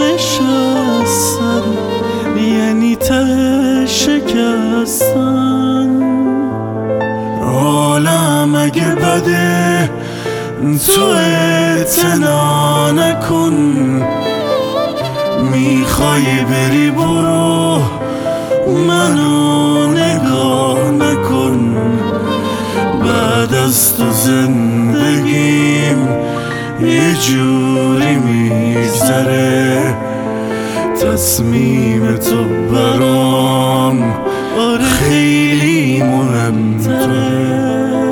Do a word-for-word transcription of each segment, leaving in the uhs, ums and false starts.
نشستن یعنی ته شکستن. عالم اگه بده تو اعتنا نکن، میخوای بری برو منو نگاه نکن. بعد از تو زندگیم یه جوری میگذره، تصمیم تو برام آره خیلی مهمتره.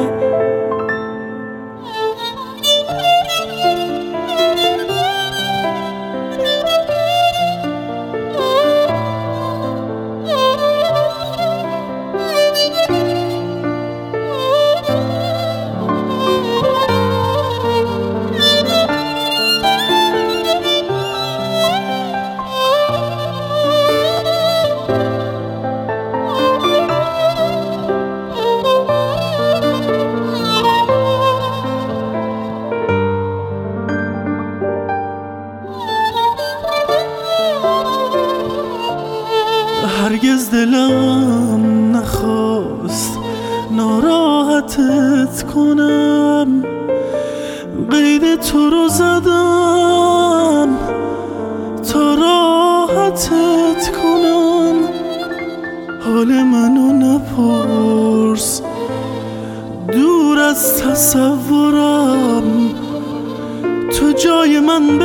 هرگز دلم نخواست ناراحتت کنم، قید تو رو زدم تا راحتت کنم. حال منو نپرس دور از تصورم، تو جای من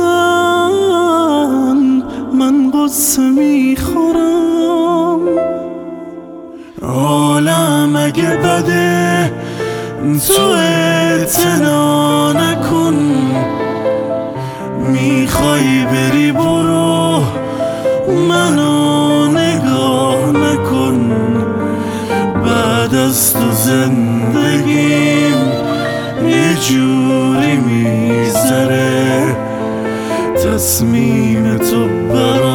بخند من قصه میخورم. عالم اگه بده تو اعتنا نکن، میخوای بری برو منو نگاه نکن. بعد از تو زندگیم یه جوری میگذره، تصمیم تو برام